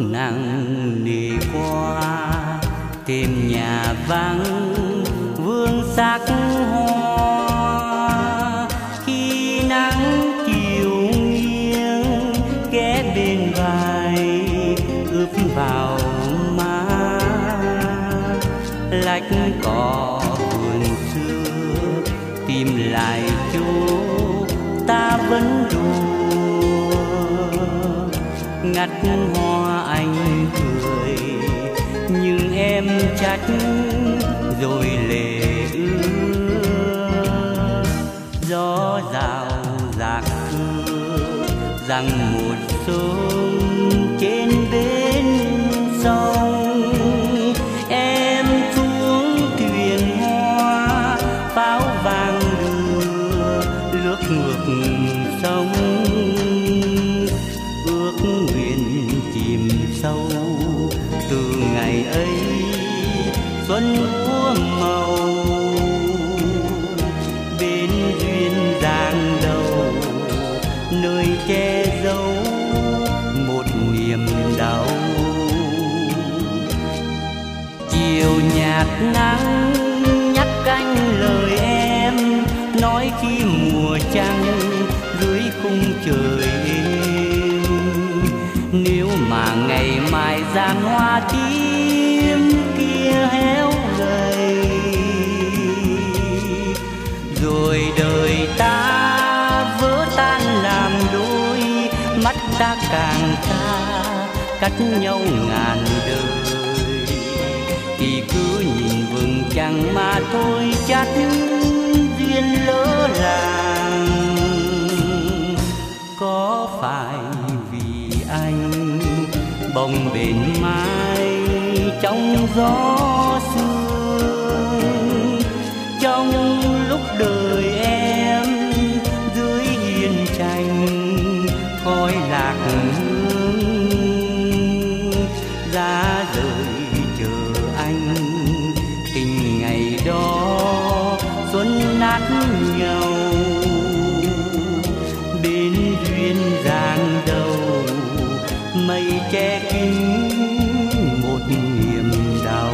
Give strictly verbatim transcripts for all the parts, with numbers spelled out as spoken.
nặng nề qua tìm nhà vắng vương sắc hoa. Khi nắng chiều nghiêng ghé bên vai ướp vào má, lách cỏ vườn xưa tìm lại chỗ ta vẫn đùa. Ngắt hoa anh cười nhưng em trách rồi lệ ướt. Gió rào rạc thưa rằng một sớm trên bến sông, em xuống thuyền hoa pháo vàng đưa lướt ngược sông. Ước nguyện chìm sâu từ ngày ấy xuân úa màu, bên duyên giang đầu nơi che giấu một niềm đau. Chiều nhạt nắng nhắc canh lời em nói khi mùa trăng dưới khung trời êm. Nếu mà ngày mai giàn hoa tím kia héo gầy, rồi đời ta vỡ tan làm đôi, mắt ta càng xa cách nhau ngàn đời, thì cứ nhìn vầng trăng mà thôi chắc duyên lỡ làng. Có phải vì anh bồng bềnh mai trong gió sương, trong lúc đời em dưới hiên tranh khói lạc hương, ra rời chờ anh tình ngày đó xuân nát nhau. Bên duyên giang đầu mây che kín một niềm đau.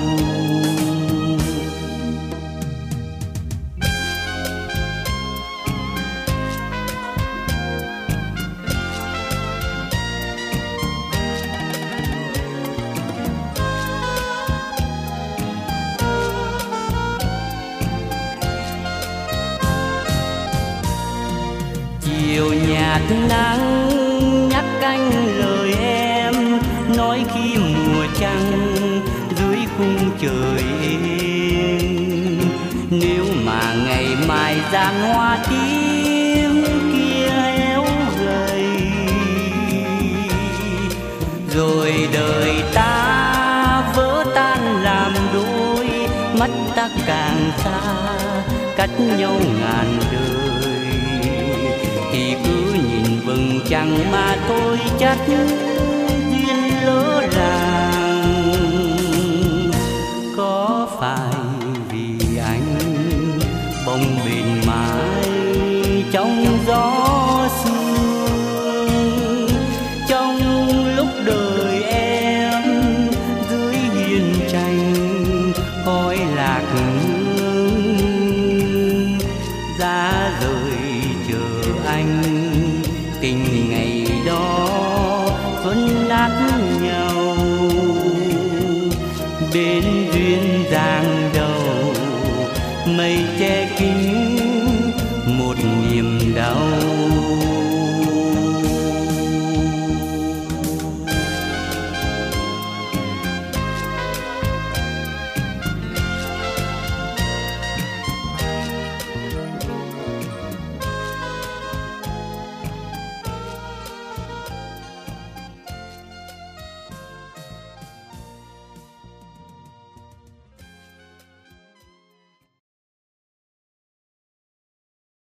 Chiều nhạt nắng nhắc canh lời em nói khi mùa trăng dưới khung trời êm. Nếu mà ngày mai giàn hoa tím kia héo gầy, rồi đời ta vỡ tan làm đôi, mắt ta càng xa cách nhau ngàn đời, thì cứ nhìn vầng trăng mà thôi chắc duyên lỡ làng. Có phải vì anh bồng bềnh mãi trong gió sương, trong lúc đời em dưới hiên tranh khói lạc hương, ra rời chờ anh tình ngày đó xuân nát nhau. Bên duyên giang đầu mây che kín một niềm đau.